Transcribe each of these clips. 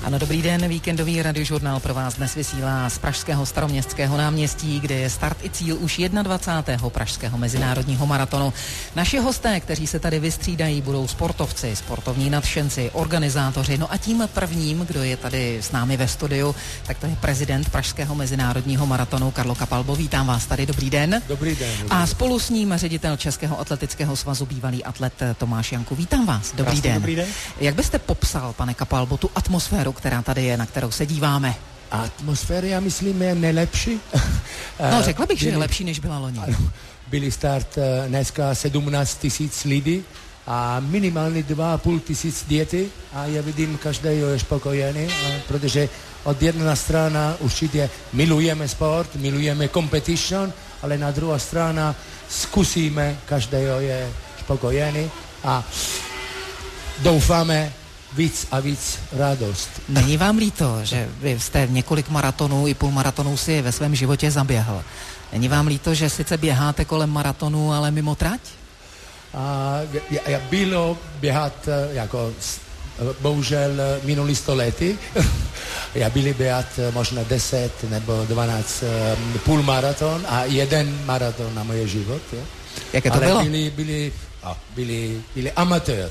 Ano, dobrý den, víkendový radiožurnál pro vás dnes vysílá z pražského Staroměstského náměstí, kde je start i cíl už 21. pražského mezinárodního maratonu. Naši hosté, kteří se tady vystřídají, budou sportovci, sportovní nadšenci, organizátoři. No a tím prvním, kdo je tady s námi ve studiu, tak to je prezident pražského mezinárodního maratonu Karlo Kapalbo. Vítám vás tady, dobrý den. Dobrý den. A spolu s ním ředitel Českého atletického svazu, bývalý atlet Tomáš Janku. Vítám vás, dobrý den. Dobrý den. Jak byste popsal, pane Kapalbo, tu atmosféru, která tady je, na kterou se díváme? Atmosféra, já myslím, je nejlepší. No, řekla bych, že je lepší, než byla loni. Ano, byli start dneska 17 000 lidí a minimálně 2 500 dětí a já vidím, každý je spokojený, protože od jedna strana určitě milujeme sport, milujeme competition, ale na druhá strana zkusíme, každý je spokojený a doufáme víc a víc radost. Není vám líto, že vy jste několik maratonů i půlmaratonů si ve svém životě zaběhl? Není vám líto, že sice běháte kolem maratonu, ale mimo trať? Já bylo běhat jako bohužel minulý století. Já byli běhat možná 10 nebo 12 půlmaraton a jeden maraton na moje život. Jo? Jaké to bylo? Byli amatér.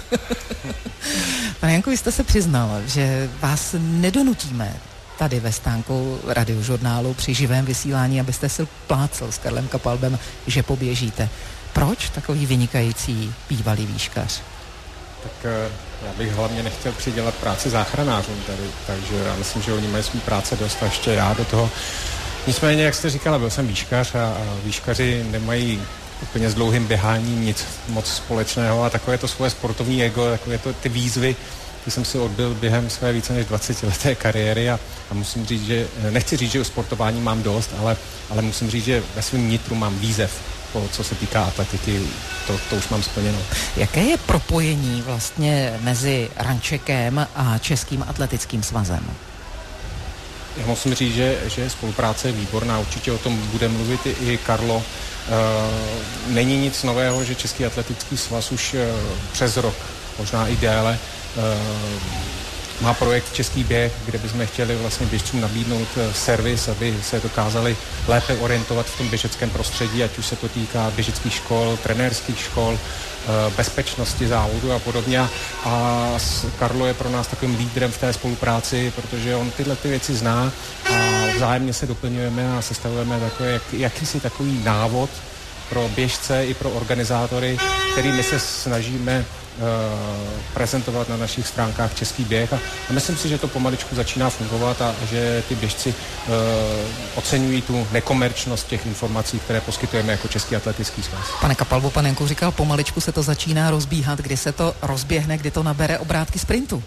Pane Janku, vy jste se přiznal, že vás nedonutíme tady ve stánku radiožurnálu při živém vysílání, abyste si plácel s Karlem Kapalbem, že poběžíte. Proč takový vynikající bývalý výškař? Tak já bych hlavně nechtěl přidělat práci záchranářům tady, takže já myslím, že oni mají svou práce dost a ještě já do toho. Nicméně, jak jste říkala, byl jsem výškař a výškaři nemají úplně s dlouhým běháním nic moc společného a takové to svoje sportovní ego, takové to ty výzvy, ty jsem si odbyl během své více než 20leté kariéry a musím říct, že nechci říct, že o sportování mám dost, ale musím říct, že ve svém nitru mám výzev, co se týká atletiky, to už mám splněno. Jaké je propojení vlastně mezi Rančekem a Českým atletickým svazem? Já musím říct, že spolupráce je výborná, určitě o tom bude mluvit i Karlo. Není nic nového, že Český atletický svaz už přes rok, možná i déle, má projekt Český běh, kde bychom chtěli vlastně běžcům nabídnout servis, aby se dokázali lépe orientovat v tom běžeckém prostředí, ať už se to týká běžeckých škol, trenérských škol, bezpečnosti závodu a podobně. A Karlo je pro nás takovým lídrem v té spolupráci, protože on tyhle ty věci zná a vzájemně se doplňujeme a sestavujeme jakýsi takový návod pro běžce i pro organizátory, kterými se snažíme prezentovat na našich stránkách Český běh a myslím si, že to pomaličku začíná fungovat a že ty běžci oceňují tu nekomerčnost těch informací, které poskytujeme jako Český atletický svaz. Pane Kapalbo, pan Janku říkal, pomaličku se to začíná rozbíhat, kdy se to rozběhne, kdy to nabere obrátky sprintu.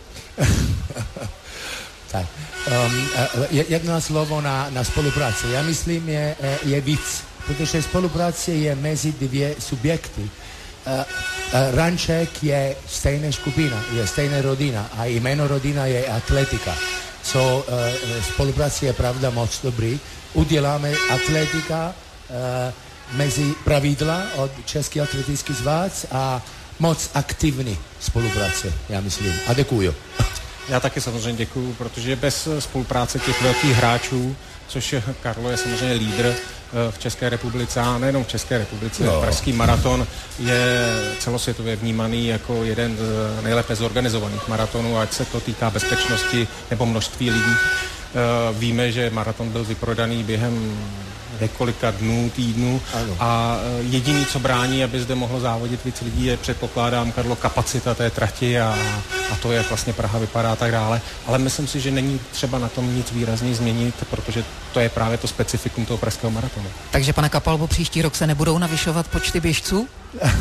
Tak, jedno slovo na spolupráci. Já myslím, je víc, protože spolupráce je mezi dvě subjekty. Ranček je stejná skupina, je stejná rodina a jméno rodina je atletika. Spolupráce je pravda moc dobrý. Uděláme atletika mezi pravidla od Český atletický svaz a moc aktivní spolupráce, já myslím. A děkuju. Já taky samozřejmě děkuju, protože bez spolupráce těch velkých hráčů, což Karlo je samozřejmě lídr v České republice a nejenom v České republice. No. Pražský maraton je celosvětově vnímaný jako jeden z nejlépe zorganizovaných maratonů, ať se to týká bezpečnosti nebo množství lidí. Víme, že maraton byl vyprodaný během několika dnů, týdnů a jediný, co brání, aby zde mohlo závodit víc lidí, je, předpokládám, Karlo, kapacita té trati a to, jak vlastně Praha vypadá a tak dále. Ale myslím si, že není třeba na tom nic výrazně změnit, protože to je právě to specifikum toho pražského maratonu. Takže, pane Kapalbo, příští rok se nebudou navyšovat počty běžců?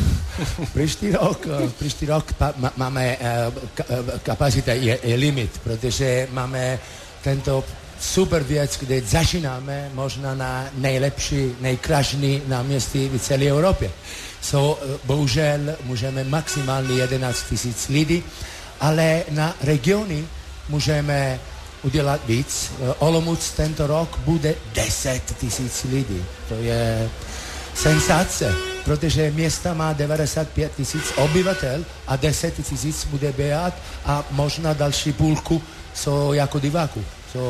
Příští rok máme kapacita je limit, protože máme tento super věc, kde začínáme možná na nejlepší, nejkrásnější náměstí v celé Evropě. Bohužel můžeme maximálně 11 000 lidí, ale na regiony můžeme udělat víc. Olomouc tento rok bude 10 000 lidí. To je sensace. protože města má 95 000 obyvatel a 10 000 bude běhat a možná další půlku jsou jako diváků.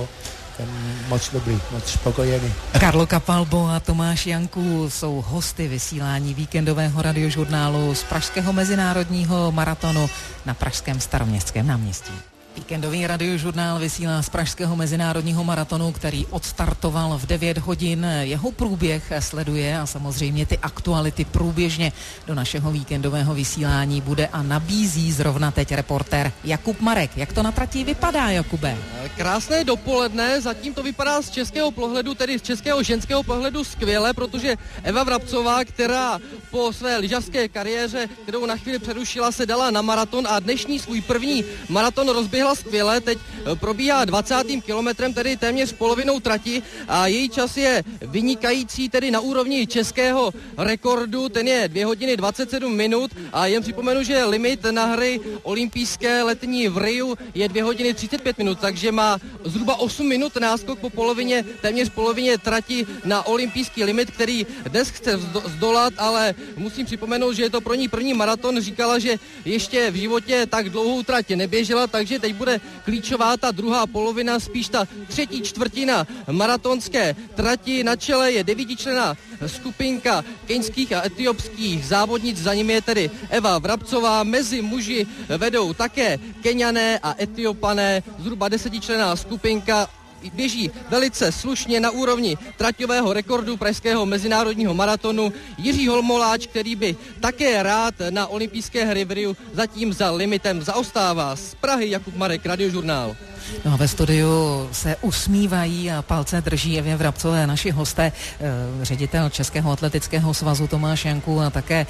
Moc dobrý, moc spokojený. Karlo Kapalbo a Tomáš Janku jsou hosty vysílání víkendového radiožurnálu z pražského mezinárodního maratonu na pražském Staroměstském náměstí. Víkendový radiožurnál vysílá z pražského mezinárodního maratonu, který odstartoval v 9 hodin. Jeho průběh sleduje a samozřejmě ty aktuality průběžně do našeho víkendového vysílání bude a nabízí zrovna teď reportér Jakub Marek. Jak to na trati vypadá, Jakube? Krásné dopoledne, zatím to vypadá z českého pohledu, tedy z českého ženského pohledu skvěle, protože Eva Vrabcová, která po své lyžařské kariéře, kterou na chvíli přerušila, se dala na maraton a dnešní svůj první maraton rozběhla skvěle, teď probíhá 20. kilometrem, tedy téměř polovinou trati a její čas je vynikající, tedy na úrovni českého rekordu, ten je 2 hodiny 27 minut a jen připomenu, že limit na hry olympijské letní v Riu je 2 hodiny 35 minut, takže má zhruba 8 minut náskok po polovině, téměř polovině trati na olympijský limit, který dnes chce zdolat, ale musím připomenout, že je to pro ní první maraton, říkala, že ještě v životě tak dlouhou trať neběžela, takže teď bude klíčová ta druhá polovina, spíš ta třetí čtvrtina maratonské trati. Na čele je 9členná skupinka keňských a etiopských závodnic, za nimi je tedy Eva Vrabcová, mezi muži vedou také Keňané a Etiopané, zhruba 10členná skupinka běží velice slušně na úrovni traťového rekordu pražského mezinárodního maratonu. Jiří Holmoláč, který by také rád na olympijské hry v Riu zatím za limitem zaostává. Z Prahy Jakub Marek, Radiožurnál. No a ve studiu se usmívají a palce drží Evě Vrabcové naši hosté, ředitel Českého atletického svazu Tomáš Janku a také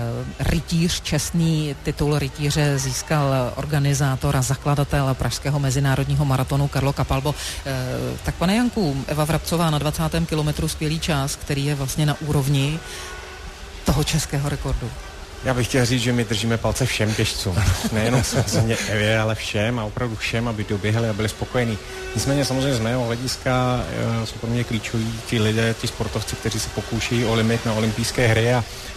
rytíř, čestný titul rytíře získal organizátor a zakladatel pražského mezinárodního maratonu Karlo Kapalbo. Tak pane Janku, Eva Vrabcová na 20. kilometru skvělý čas, který je vlastně na úrovni toho českého rekordu. Já bych chtěl říct, že my držíme palce všem běžcům. Nejenom samozřejmě Evě, ale všem a opravdu všem, aby doběhli a byli spokojení. Nicméně samozřejmě z mého hlediska jsou pro mě klíčoví ti lidé, ti sportovci, kteří se pokouší o limit na olympijské hry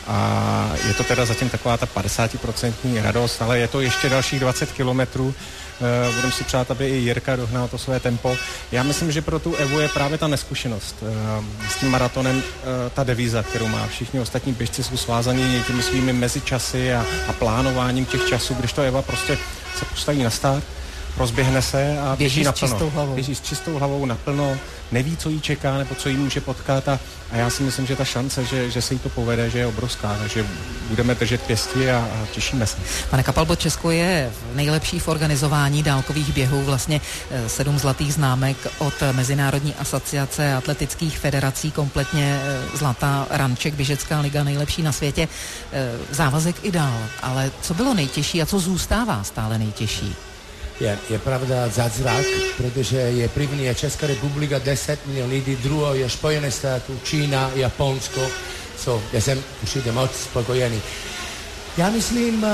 a je to teda zatím taková ta 50% radost, ale je to ještě dalších 20 kilometrů. Budeme si přát, aby i Jirka dohnal to své tempo. Já myslím, že pro tu Evu je právě ta neskušenost. S tím maratonem ta devíza, kterou má. Všichni ostatní běžci jsou svázaní těmi svými mezičasy a plánováním těch časů, když to Eva prostě se postaví na start, rozběhne se a běží naplno. Běží s čistou hlavou naplno, neví, co jí čeká nebo co jí může potkat a já si myslím, že ta šance, že se jí to povede, že je obrovská, takže budeme držet pěsti a těšíme se. Pane Kapalbo, Česko je nejlepší v organizování dálkových běhů, vlastně 7 zlatých známek od Mezinárodní asociace atletických federací, kompletně zlatá, ranček, běžecká liga, nejlepší na světě, závazek i dál, ale co bylo nejtěžší a co zůstává stále nejtěžší? Je pravda zázrak, protože je první je Česká republika 10 milionů lidí, druhé je Spojené státy, Čína, Japonsko, já jsem určitě moc spokojený. Já myslím,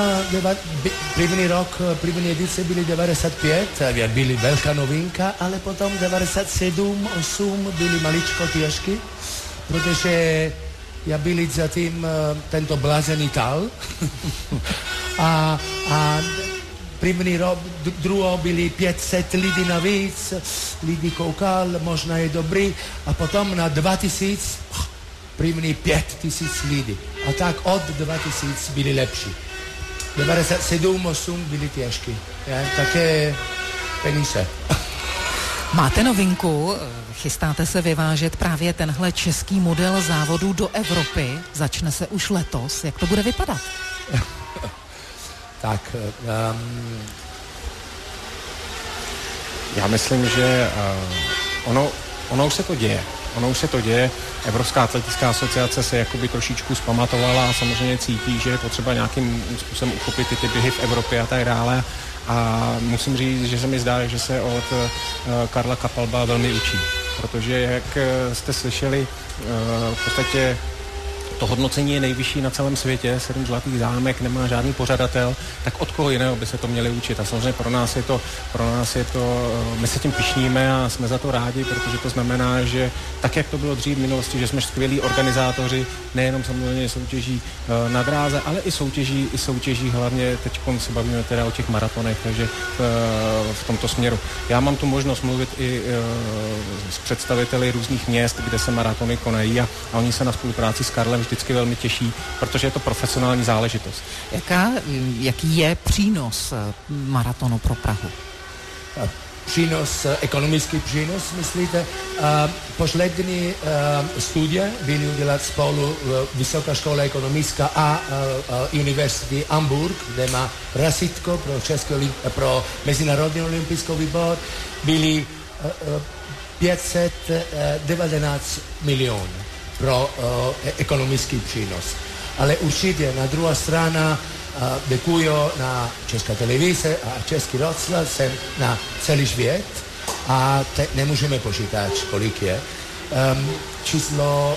první rok, první edice byly 95, byly velká novinka, ale potom 97, 8 byly maličko těžké, protože já byli zatím tento blázený tal a první rok, druhý byli 500 lidí navíc, lidi koukal, možná je dobrý, a potom na 2000, první 5000 lidí. A tak od 2000 byli lepší. 97, 8 byli těžký. Také peníze. Máte novinku, chystáte se vyvážet právě tenhle český model závodů do Evropy. Začne se už letos. Jak to bude vypadat? Tak, já myslím, že ono už se to děje. Ono už se to děje. Evropská atletická asociace se jakoby trošičku zpamatovala a samozřejmě cítí, že je potřeba nějakým způsobem uchopit ty běhy v Evropě a tak dále. A musím říct, že se mi zdá, že se od Karla Kapalba velmi učí. Protože, jak jste slyšeli, v podstatě to hodnocení je nejvyšší na celém světě, 7 zlatých zámek, nemá žádný pořadatel, tak od koho jiného by se to měli učit. A samozřejmě pro nás je to, my se tím pyšníme a jsme za to rádi, protože to znamená, že tak, jak to bylo dřív v minulosti, že jsme skvělí organizátoři, nejenom samozřejmě soutěží na dráze, ale i soutěží hlavně, teď se bavíme teda o těch maratonech, takže v tomto směru. Já mám tu možnost mluvit i s představiteli různých měst, kde se maratony konají a oni se na spolupráci s Karlem vždycky velmi těší, protože je to profesionální záležitost. Jaký je přínos maratonu pro Prahu? Ekonomický přínos, myslíte? Poslední studie byly udělat spolu Vysoká škola ekonomická a Univerzity Hamburg, kde má razítko pro Mezinárodní olympijský výbor, byly 519 milionů pro ekonomický přínos. Ale určitě na druhá strana děkuji na Česká televize a Český rozhlas, jsem na celý svět a teď nemůžeme počítat, kolik je. Číslo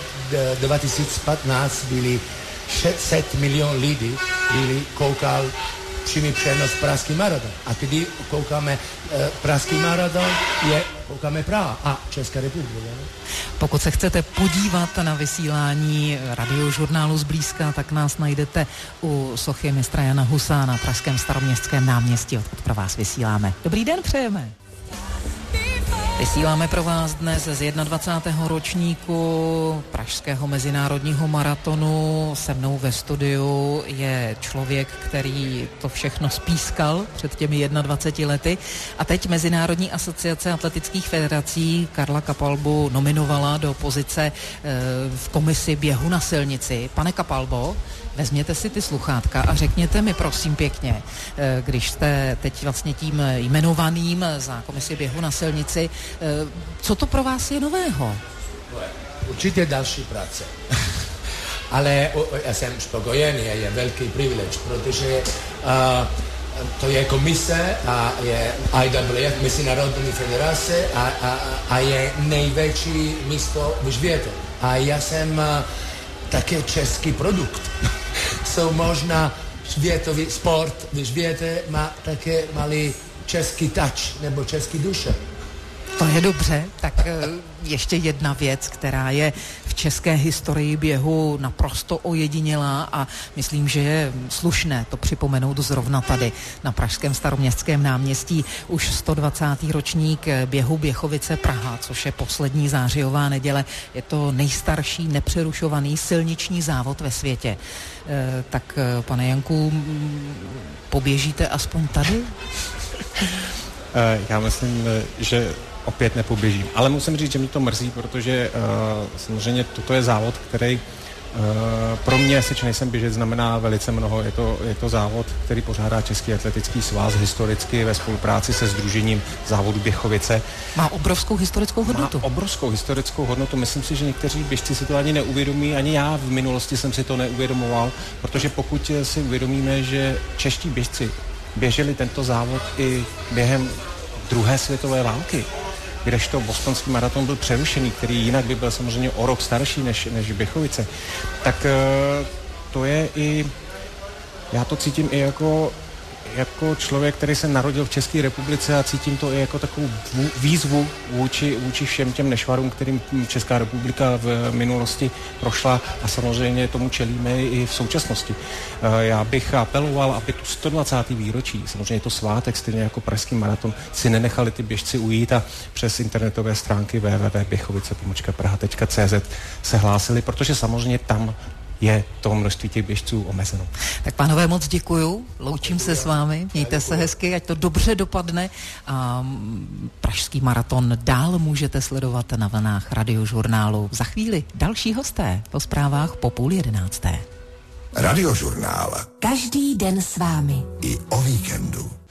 2015 byly 600 milionů lidí, koukal přímý přenos Pražský maraton. A když koukáme Pražský maraton, koukáme Praha a Česká republika. Pokud se chcete podívat na vysílání radiožurnálu zblízka, tak nás najdete u sochy mistra Jana Husa na pražském Staroměstském náměstí, odkud pro vás vysíláme. Dobrý den přejeme. Vysíláme pro vás dnes z 21. ročníku Pražského mezinárodního maratonu. Se mnou ve studiu je člověk, který to všechno spískal před těmi 21 lety a teď Mezinárodní asociace atletických federací Karla Kapalbu nominovala do pozice v komisi běhu na silnici. Pane Kapalbo, vezměte si ty sluchátka a řekněte mi prosím pěkně, když jste teď vlastně tím jmenovaným za komisi běhu na silnici, co to pro vás je nového? Určitě další práce. Ale já jsem spokojený, je velký privilež, protože to je komise a je IAAF, Mezinárodní federace a je největší místo v světě. A já jsem také český produkt. So možná světový sport v světě má také malý český touch nebo český duše. To je dobře, tak ještě jedna věc, která je v české historii běhu naprosto ojedinělá a myslím, že je slušné to připomenout zrovna tady na pražském Staroměstském náměstí. Už 120. ročník běhu Běchovice Praha, což je poslední zářijová neděle. Je to nejstarší nepřerušovaný silniční závod ve světě. Tak, pane Janku, poběžíte aspoň tady? Já myslím, že opět nepoběžím. Ale musím říct, že mi to mrzí, protože samozřejmě toto je závod, který pro mě, seč nejsem běžec, znamená velice mnoho. Je to závod, který pořádá Český atletický svaz historicky ve spolupráci se Sdružením závodu Běchovice. Má obrovskou historickou hodnotu. Má obrovskou historickou hodnotu. Myslím si, že někteří běžci si to ani neuvědomí, ani já v minulosti jsem si to neuvědomoval, protože pokud si uvědomíme, že čeští běžci běželi tento závod i během druhé světové války, kdežto bostonský maraton byl přerušený, který jinak by byl samozřejmě o rok starší než Běchovice, tak to je i, já to cítím i jako člověk, který se narodil v České republice a cítím to i jako takovou výzvu vůči všem těm nešvarům, kterým Česká republika v minulosti prošla a samozřejmě tomu čelíme i v současnosti. Já bych apeloval, aby tu 120. výročí, samozřejmě je to svátek, stejně jako pražský maraton, si nenechali ty běžci ujít a přes internetové stránky www.běchovice.praha.cz se hlásili, protože samozřejmě tam je to množství těch běžců omezeno. Tak pánové, moc děkuju, loučím se s vámi, mějte se hezky, ať to dobře dopadne a pražský maraton dál můžete sledovat na vlnách radiožurnálu. Za chvíli další hosté po zprávách po 10:30. Radiožurnál. Každý den s vámi. I o víkendu.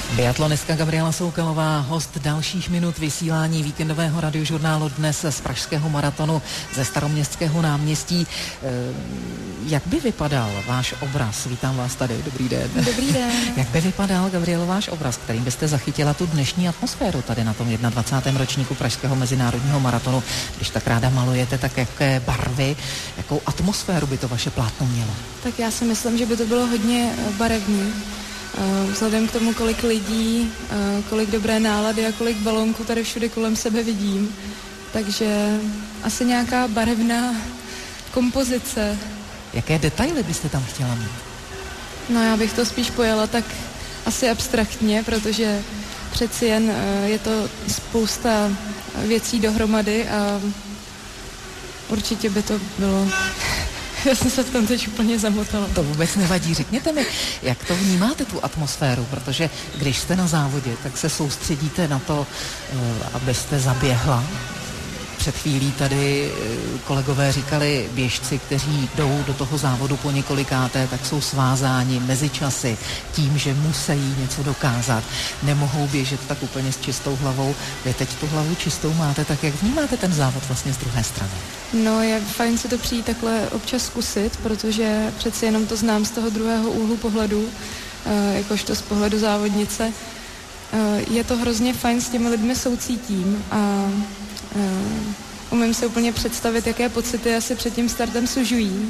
Biatlonistka Gabriela Soukalová, host dalších minut vysílání víkendového radiožurnálu dnes z pražského maratonu ze Staroměstského náměstí. Jak by vypadal váš obraz? Vítám vás tady, dobrý den. Dobrý den. Jak by vypadal, Gabrielo, váš obraz, kterým byste zachytila tu dnešní atmosféru tady na tom 21. ročníku pražského mezinárodního maratonu? Když tak ráda malujete, tak jaké barvy, jakou atmosféru by to vaše plátno mělo? Tak já si myslím, že by to bylo hodně barevný. Vzhledem k tomu, kolik lidí, kolik dobré nálady a kolik balónků tady všude kolem sebe vidím. Takže asi nějaká barevná kompozice. Jaké detaily byste tam chtěla mít? No já bych to spíš pojala tak asi abstraktně, protože přeci jen je to spousta věcí dohromady a určitě by to bylo... Já jsem se v tom teď úplně zamotala. To vůbec nevadí. Řekněte mi, jak to vnímáte, tu atmosféru, protože když jste na závodě, tak se soustředíte na to, abyste zaběhla. Před chvílí tady kolegové říkali, běžci, kteří jdou do toho závodu po několikáté, tak jsou svázáni mezi časy tím, že musí něco dokázat. Nemohou běžet tak úplně s čistou hlavou. Vy teď tu hlavu čistou máte, tak jak vnímáte ten závod vlastně z druhé strany? No, je fajn si to přijít takhle občas zkusit, protože přeci jenom to znám z toho druhého úhlu pohledu, jakožto z pohledu závodnice. Je to hrozně fajn, s těmi lidmi soucítím a umím si úplně představit, jaké pocity asi před tím startem sužují.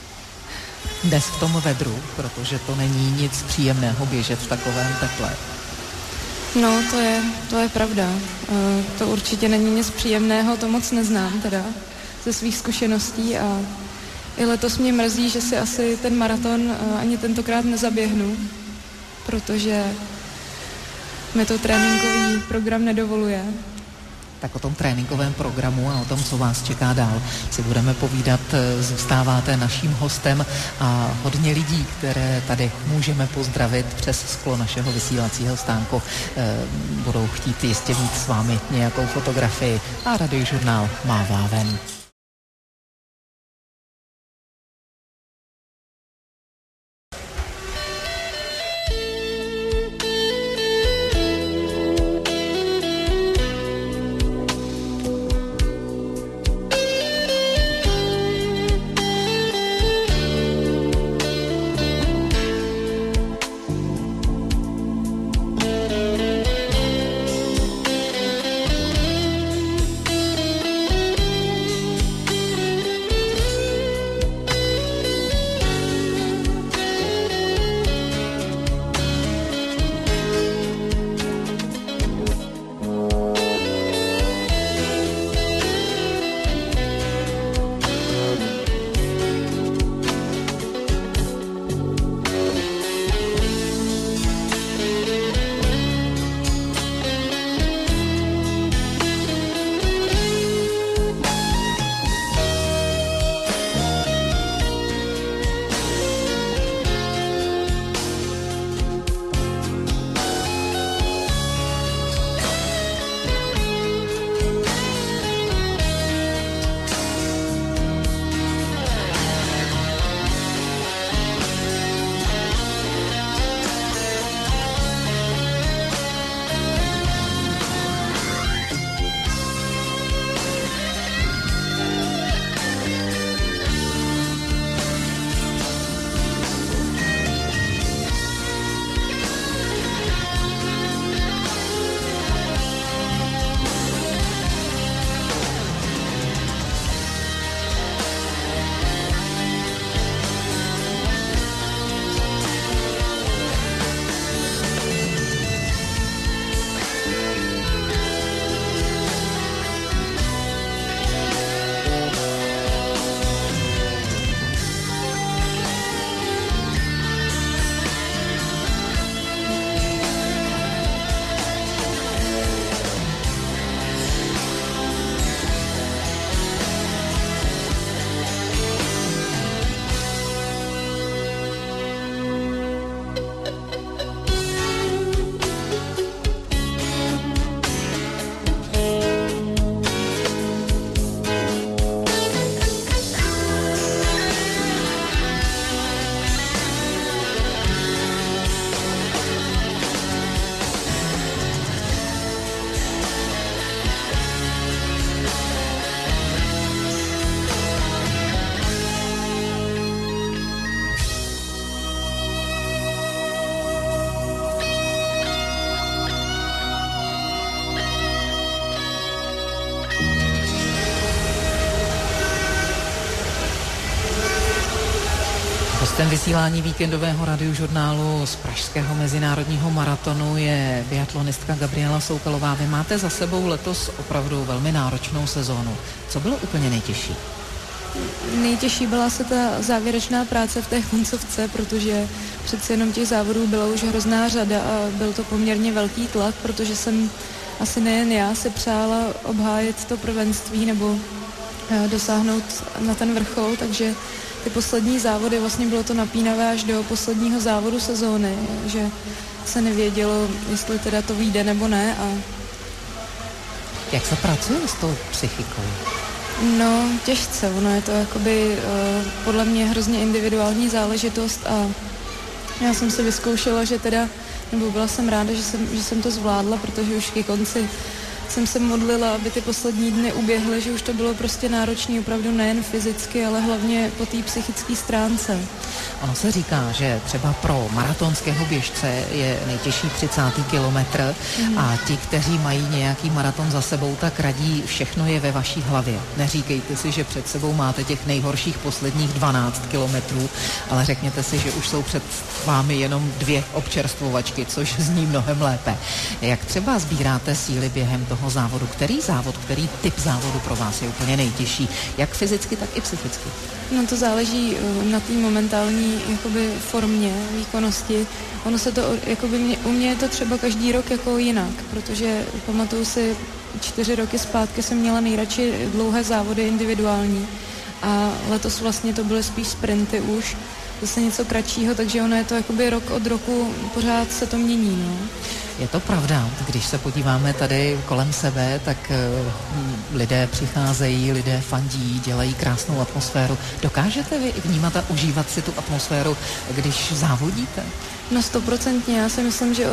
Dnes v tom vedru, protože to není nic příjemného běžet v takovém teple. No, to je pravda. To určitě není nic příjemného, to moc neznám teda ze svých zkušeností a i letos mě mrzí, že si asi ten maraton ani tentokrát nezaběhnu, protože mi to tréninkový program nedovoluje. Tak o tom tréninkovém programu a o tom, co vás čeká dál, si budeme povídat. Zůstáváte naším hostem a hodně lidí, které tady můžeme pozdravit přes sklo našeho vysílacího stánku, budou chtít jistě mít s vámi nějakou fotografii a radiožurnál mává ven. Hostem vysílání víkendového radiožurnálu z pražského mezinárodního maratonu je biatlonistka Gabriela Soukalová. Vy máte za sebou letos opravdu velmi náročnou sezónu. Co bylo úplně nejtěžší? Nejtěžší byla se ta závěrečná práce v té koncovce, protože přece jenom těch závodů byla už hrozná řada a byl to poměrně velký tlak, protože jsem asi nejen já si přála obhájit to prvenství nebo dosáhnout na ten vrchol, takže ty poslední závody, vlastně bylo to napínavé až do posledního závodu sezóny, že se nevědělo, jestli teda to vyjde nebo ne. A jak se pracuje s tou psychikou? No, těžce, ono je to jakoby podle mě hrozně individuální záležitost a já jsem si vyzkoušela, že teda, nebo byla jsem ráda, že jsem to zvládla, protože už ke konci jsem se modlila, aby ty poslední dny uběhly, že už to bylo prostě náročné opravdu nejen fyzicky, ale hlavně po té psychické stránce. Ono se říká, že třeba pro maratonského běžce je nejtěžší 30. kilometr a ti, kteří mají nějaký maraton za sebou, tak radí, všechno je ve vaší hlavě. Neříkejte si, že před sebou máte těch nejhorších posledních 12 kilometrů, ale řekněte si, že už jsou před vámi jenom 2 občerstvovačky, což zní mnohem lépe. Jak třeba sbíráte síly během toho závodu? Který typ závodu pro vás je úplně nejtěžší? Jak fyzicky, tak i psychicky? No to záleží na té momentální jakoby formě, výkonnosti. Ono se to, jakoby u mě je to třeba každý rok jako jinak, protože pamatuju si 4 roky zpátky jsem měla nejradši dlouhé závody individuální a letos vlastně to byly spíš sprinty už, zase něco kratšího, takže ono je to jakoby rok od roku, pořád se to mění, no. Je to pravda, když se podíváme tady kolem sebe, tak lidé přicházejí, lidé fandí, dělají krásnou atmosféru. Dokážete vy vnímat a užívat si tu atmosféru, když závodíte? No 100%, já si myslím, že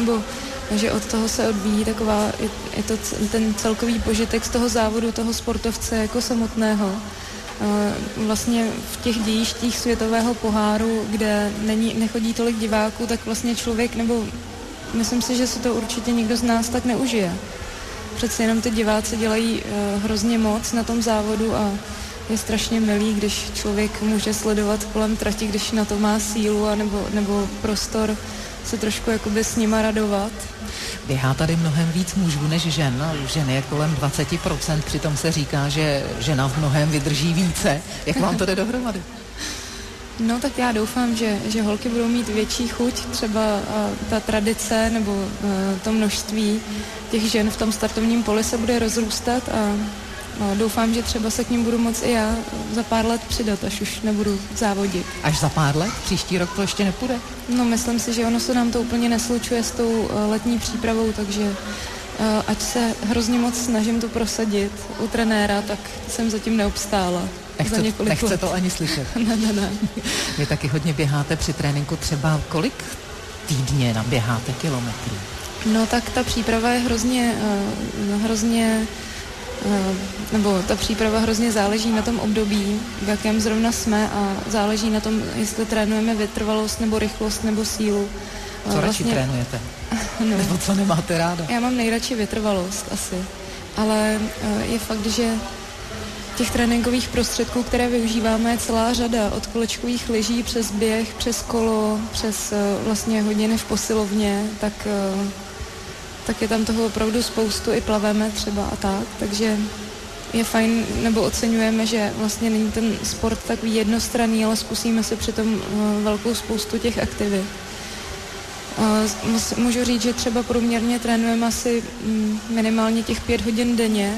od toho se odvíjí taková, je to ten celkový požitek z toho závodu, toho sportovce jako samotného. Vlastně v těch dějištích světového poháru, kde nechodí tolik diváků, tak vlastně člověk, nebo myslím si, že si to určitě nikdo z nás tak neužije. Přece jenom ty diváci dělají hrozně moc na tom závodu a je strašně milý, když člověk může sledovat kolem trati, když na to má sílu a nebo prostor se trošku jakoby s nima radovat. Běhá tady mnohem víc mužů než žen. Žen je kolem 20%, přitom se říká, že žena v mnohem vydrží více. Jak vám to jde dohromady? No tak já doufám, že holky budou mít větší chuť, třeba ta tradice nebo to množství těch žen v tom startovním poli se bude rozrůstat a doufám, že třeba se k ním budu moct i já za pár let přidat, až už nebudu závodit. Až za pár let? Příští rok to ještě nepůjde? No myslím si, že ono se nám to úplně neslučuje s tou letní přípravou, takže ať se hrozně moc snažím to prosadit u trenéra, tak jsem zatím neobstála. Nechce to ani slyšet. Ne. Vy taky hodně běháte při tréninku, třeba kolik týdně naběháte kilometrů? No tak ta příprava je ta příprava hrozně záleží na tom období, v jakém zrovna jsme a záleží na tom, jestli trénujeme vytrvalost nebo rychlost nebo sílu. Co radši trénujete? No. Nebo co nemáte ráda? Já mám nejradši vytrvalost asi, ale je fakt, že těch tréninkových prostředků, které využíváme, je celá řada. Od kolečkových lyží přes běh, přes kolo, přes vlastně hodiny v posilovně, tak je tam toho opravdu spoustu, i plaveme třeba a tak, takže je fajn, nebo oceňujeme, že vlastně není ten sport takový jednostranný, ale zkusíme si přitom velkou spoustu těch aktivit. Můžu říct, že třeba průměrně trénujeme asi minimálně těch 5 hodin denně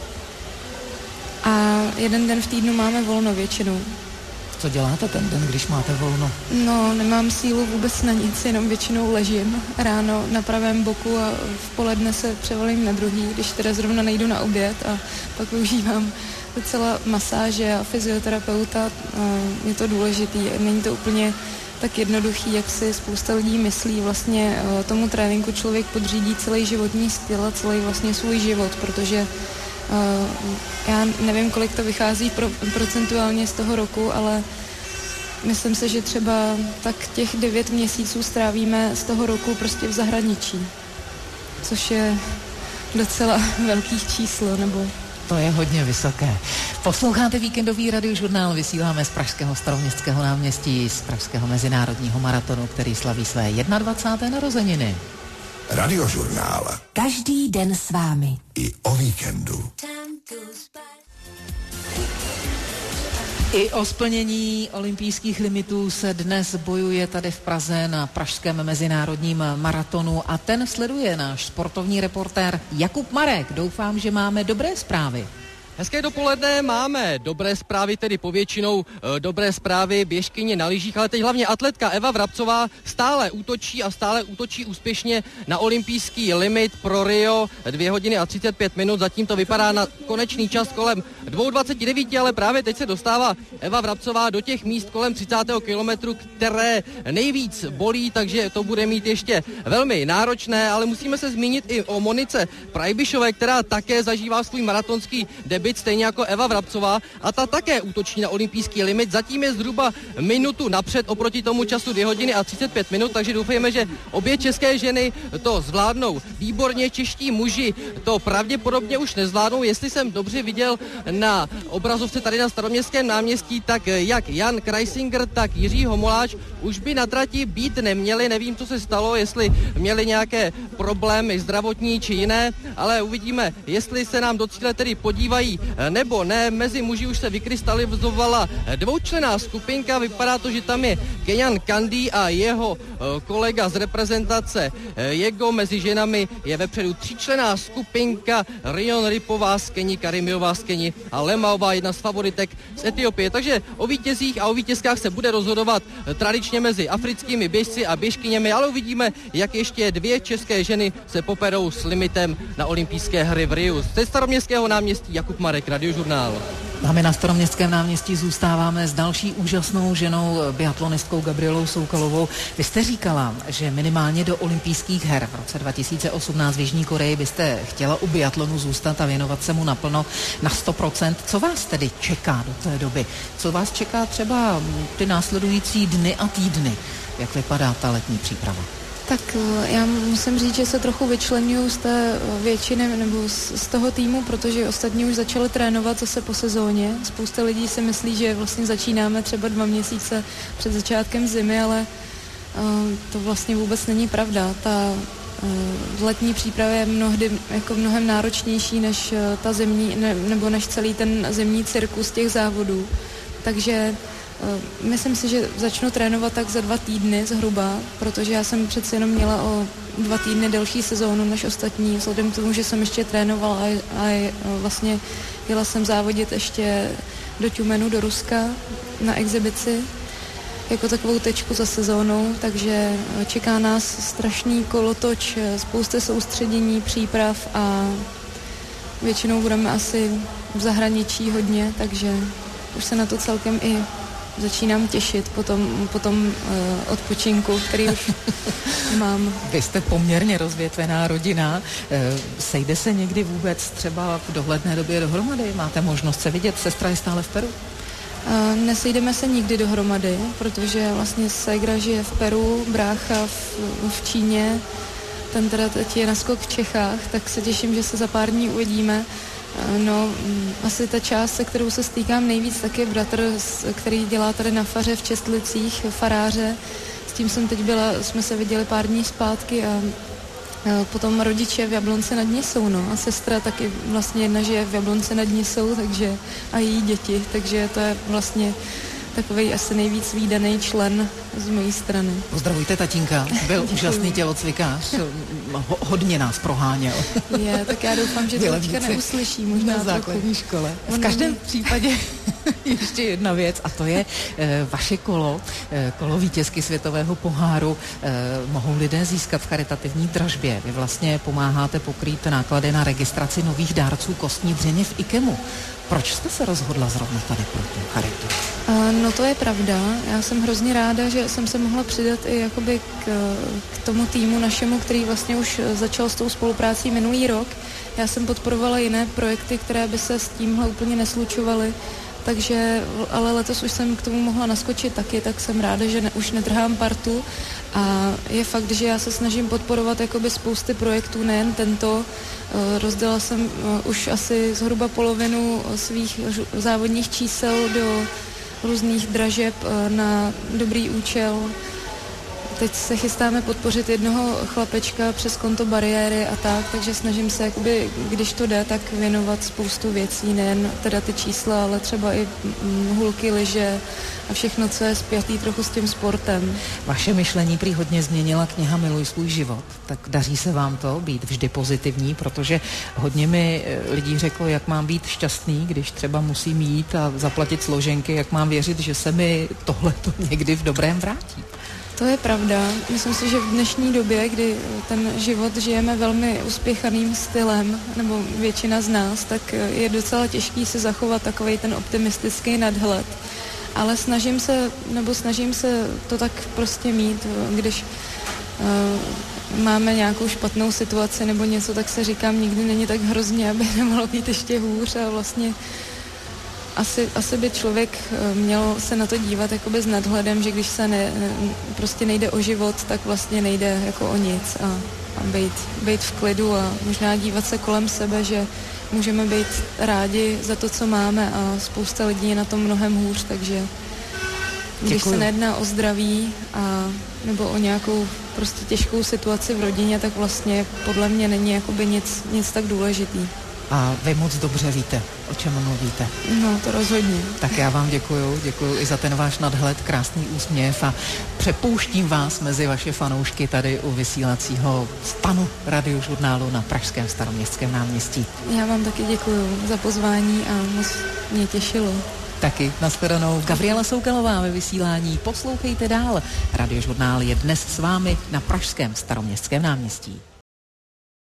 a jeden den v týdnu máme volno většinou. Co děláte ten den, když máte volno? No, nemám sílu vůbec na nic, jenom většinou ležím ráno na pravém boku a v poledne se převalím na druhý, když teda zrovna nejdu na oběd a pak využívám docela masáže a fyzioterapeuta. Je to důležitý, není to úplně tak jednoduchý, jak si spousta lidí myslí. Vlastně tomu tréninku člověk podřídí celý životní styl a celý vlastně svůj život, protože já nevím, kolik to vychází procentuálně z toho roku, ale myslím si, že třeba tak těch 9 měsíců strávíme z toho roku prostě v zahraničí, což je docela velký číslo, nebo To je hodně vysoké. Posloucháte víkendový radiožurnál, vysíláme z pražského staroměstského náměstí, z pražského mezinárodního maratonu, který slaví své 21. narozeniny. Radiožurnál. Každý den s vámi. I o víkendu. I o splnění olympijských limitů se dnes bojuje tady v Praze na pražském mezinárodním maratonu a ten sleduje náš sportovní reportér Jakub Marek. Doufám, že máme dobré zprávy. Hezké dopoledne, máme dobré zprávy, tedy povětšinou dobré zprávy běžkyně na lyžích, ale teď hlavně atletka Eva Vrabcová stále útočí úspěšně na olympijský limit pro Rio 2 hodiny a 35 minut. Zatím to vypadá na konečný čas kolem 2:29, ale právě teď se dostává Eva Vrabcová do těch míst kolem 30. kilometru, které nejvíc bolí, takže to bude mít ještě velmi náročné, ale musíme se zmínit i o Monice Prajbišové, která také zažívá svůj maratonský debut, stejně jako Eva Vrabcová, a ta také útočí na olympijský limit. Zatím je zhruba minutu napřed oproti tomu času 2 hodiny a 35 minut, takže doufejme, že obě české ženy to zvládnou výborně. Čeští muži to pravděpodobně už nezvládnou. Jestli jsem dobře viděl na obrazovce tady na Staroměstském náměstí, tak jak Jan Kreisinger, tak Jiří Homoláč už by na trati být neměli. Nevím, co se stalo, jestli měli nějaké problémy zdravotní či jiné, ale uvidíme, jestli se nám do cíle tedy podívají nebo ne. Mezi muži už se vykrystalizovala dvoučlenná skupinka. Vypadá to, že tam je Kenyan Kandi a jeho kolega z reprezentace Jego. Mezi ženami je vepředu tříčlenná skupinka Rion Ripová z Keni, Karimiová z Keni a Lemaová, jedna z favoritek z Etiopie. Takže o vítězích a o vítězkách se bude rozhodovat tradičně mezi africkými běžci a běžkyněmi, ale uvidíme, jak ještě 2 české ženy se poperou s limitem na olympijské hry v Riu. Ze Staroměstského náměstí Jakub Marek, Radiožurnál. A my na Staroměstském náměstí zůstáváme s další úžasnou ženou, biatlonistkou Gabrielou Soukalovou. Vy jste říkala, že minimálně do olympijských her v roce 2018 v Jižní Koreji byste chtěla u biatlonu zůstat a věnovat se mu naplno na 100%. Co vás tedy čeká do té doby? Co vás čeká třeba ty následující dny a týdny? Jak vypadá ta letní příprava? Tak já musím říct, že se trochu vyčleňuju z té většiny nebo z toho týmu, protože ostatní už začali trénovat zase po sezóně. Spousta lidí si myslí, že vlastně začínáme třeba 2 měsíce před začátkem zimy, ale to vlastně vůbec není pravda. Ta letní příprava je mnohdy jako mnohem náročnější než ta zimní, nebo než celý ten zimní cirkus těch závodů. Takže myslím si, že začnu trénovat tak za 2 týdny zhruba, protože já jsem přece jenom měla o 2 týdny delší sezónu než ostatní, vzhledem k tomu, že jsem ještě trénovala a vlastně jela jsem závodit ještě do Tjumenu, do Ruska na exibici jako takovou tečku za sezónou, takže čeká nás strašný kolotoč, spousta soustředění, příprav a většinou budeme asi v zahraničí hodně, takže už se na to celkem i začínám těšit po tom odpočinku, který už mám. Vy jste poměrně rozvětvená rodina. Sejde se někdy vůbec třeba v dohledné době dohromady? Máte možnost se vidět? Sestra je stále v Peru? Nesejdeme se nikdy dohromady, protože vlastně ségra žije v Peru, brácha v Číně, ten teda teď je na skok v Čechách, tak se těším, že se za pár dní uvidíme. No, asi ta část, se kterou se stýkám nejvíc, tak je bratr, který dělá tady na faře v Čestlicích, faráře. S tím jsme se viděli pár dní zpátky a potom rodiče v Jablonci nad Nisou, no. A sestra taky vlastně jedna žije v Jablonci nad Nisou, takže a její děti, takže to je vlastně takovej asi nejvíc vídaný člen z mojí strany. Pozdravujte tatínka, byl úžasný tělocvikář, hodně nás proháněl. Tak já doufám, že to teďka neuslyší, možná na základní škole. V každém případě ještě jedna věc a to je vaše kolo vítězky světového poháru mohou lidé získat v charitativní dražbě. Vy vlastně pomáháte pokrýt náklady na registraci nových dárců kostní dřeně v IKEMu. Proč jste se rozhodla zrovna tady pro tu charitu? No to je pravda. Já jsem hrozně ráda, že jsem se mohla přidat i jakoby k tomu týmu našemu, který vlastně už začal s tou spoluprácí minulý rok. Já jsem podporovala jiné projekty, které by se s tímhle úplně neslučovaly, takže, ale letos už jsem k tomu mohla naskočit taky, tak jsem ráda, že už nedrhám partu A je fakt, že já se snažím podporovat jakoby spousty projektů, nejen tento. Rozdala jsem už asi zhruba polovinu svých závodních čísel do různých dražeb na dobrý účel. Teď se chystáme podpořit jednoho chlapečka přes konto bariéry a tak, takže snažím se, jakoby, když to jde, tak věnovat spoustu věcí, nejen teda ty čísla, ale třeba i hulky, lyže a všechno, co je spjatý trochu s tím sportem. Vaše myšlení prý hodně změnila kniha Miluj svůj život. Tak daří se vám to být vždy pozitivní, protože hodně mi lidí řeklo, jak mám být šťastný, když třeba musím jít a zaplatit složenky, jak mám věřit, že se mi tohleto někdy v dobrém vrátí. To je pravda. Myslím si, že v dnešní době, kdy ten život žijeme velmi uspěchaným stylem, nebo většina z nás, tak je docela těžký si zachovat takovej ten optimistický nadhled. Ale snažím se to tak prostě mít, když máme nějakou špatnou situaci nebo něco, tak se říkám, nikdy není tak hrozně, aby nemohlo být ještě hůř a vlastně asi by člověk měl se na to dívat jakoby s nadhledem, že když se prostě nejde o život, tak vlastně nejde jako o nic a být v klidu a možná dívat se kolem sebe, že můžeme být rádi za to, co máme a spousta lidí je na tom mnohem hůř, takže když se nejedná o zdraví nebo o nějakou prostě těžkou situaci v rodině, tak vlastně podle mě není jakoby nic tak důležitý. A vy moc dobře víte, o čem mluvíte. No, to rozhodně. Tak já vám děkuju i za ten váš nadhled, krásný úsměv a přepouštím vás mezi vaše fanoušky tady u vysílacího stanu Radiožurnálu na pražském Staroměstském náměstí. Já vám taky děkuju za pozvání a moc mě těšilo. Taky nashledanou. Gabriela Soukalová ve vysílání. Poslouchejte dál. Radiožurnál je dnes s vámi na pražském Staroměstském náměstí.